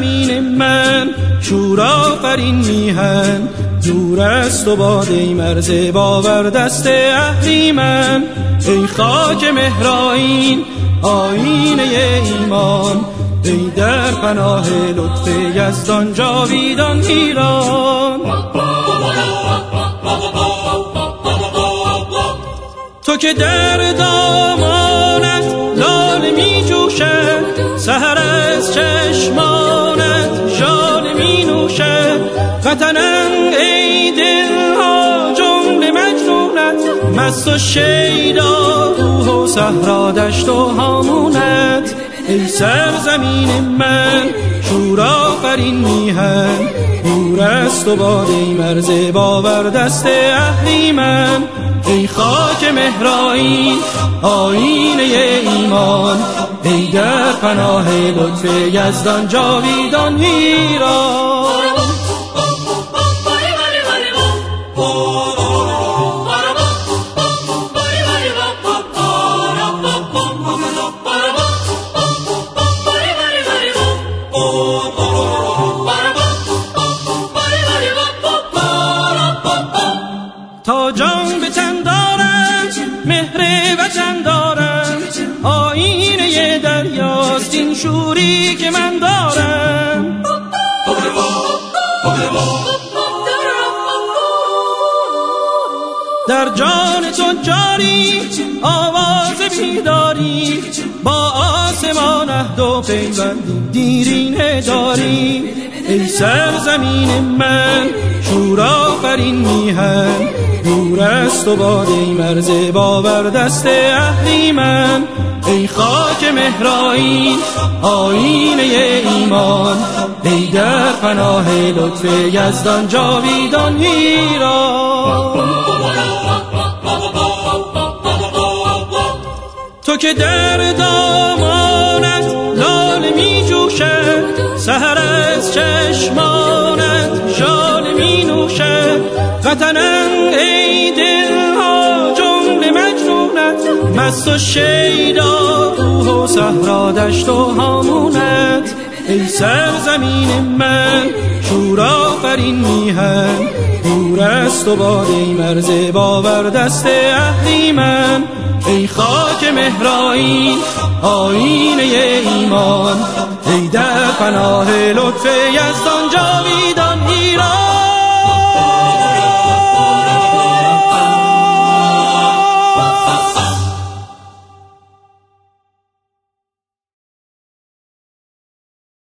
زمین من شور آفرین میهن، دور است و باد ای مرز باور دست اهریمن. ای خاک مهرآیین آیینه ایمان، ای در پناه لطف یزدان جاویدان ایران. تو که در دامانت لاله می جوشد، سحر از چشمانت ژاله می نوشد. وطنم ای دلها جمله مجنونت، مست و شیدا کوه و صحرا دشت و هامونت. ای سرزمین من شور آفرین میهن، دور است و باد ای مرز باور دست اهریمن. ای خاک مهرآیین آیینه ایمان، ای در پناه لطف یزدان جاویدان ایران. تا جان به تن دارم مهر وطن دارم، آیینه دریاست این شوری که من دارم. در جان تو جاری آواز بیداری، با آسمان عهد و پیوند دیرینه داری. ای سرزمین من شور آفرین میهن، دور است و باد ای مرز باور دست اهریمن. ای خاک مهرآیین آیینه ایمان، ای در پناه لطف یزدان جاویدان ایران. تو که در دامانت لاله می جوشد، سحر از چشمانت ژاله می نوشد. وطنم ای دلها جمله مجنونت، مست و شیدا کوه و صحرا دشت و هامونت. ای سرزمین من شور آفرین میهن، دور است و باد ای مرز باور دست اهریمن. ای خاک مهرآیین آیینه ایمان، ای در پناه لطف یزدان جاویدان